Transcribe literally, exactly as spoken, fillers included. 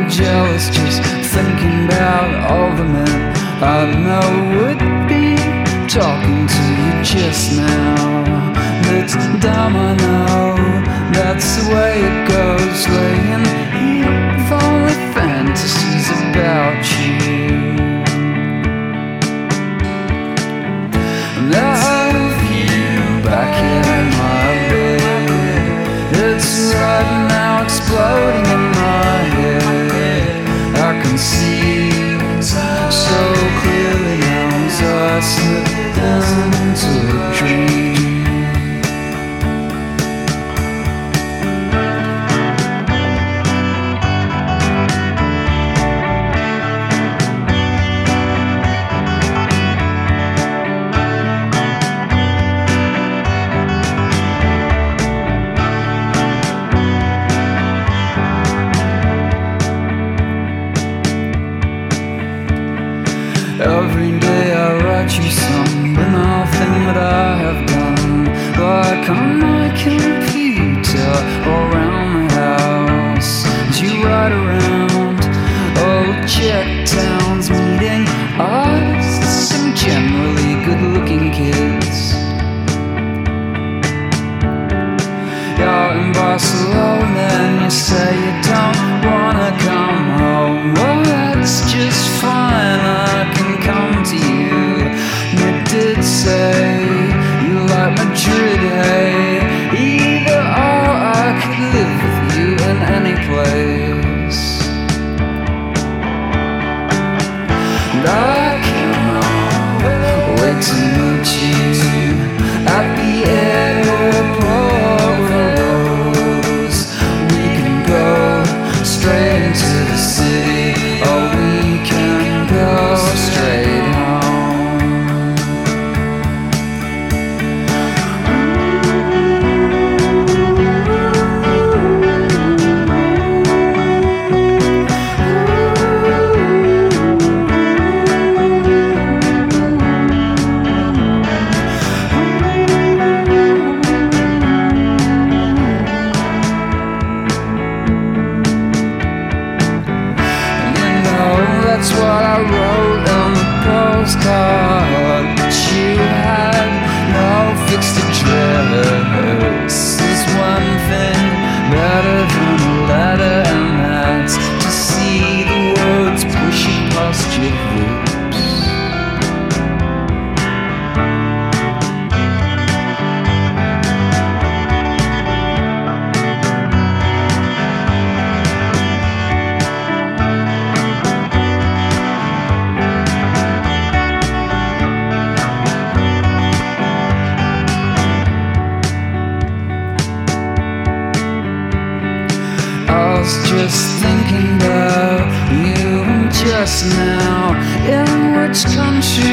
jealous just thinking about all the men I know would be talking to you just now. It's dumb, I know, that's the way it goes. Laying here with only fantasies about you. And I have you back in my bed. It's right now exploding in my head. I can see so clearly now as I slip into a dream. Every day I write you some banal thing that I have done, like on my computer or around the house. As you ride around old check towns, meeting artists and generally good-looking kids. You're in Barcelona and you say you don't wanna come home. Well, that's just fine, I can come to you. You did say you like Madrid, hey. Either or, I could live with you in any place. And I cannot wait to meet you at the airport Rose. We can go straight into the city, or we can go straight home. That's what I wrote on the postcard, but you had no fixed address. There's one thing better than a letter, and that's to see the words pushing past your lips. I was just thinking about you just now. In which country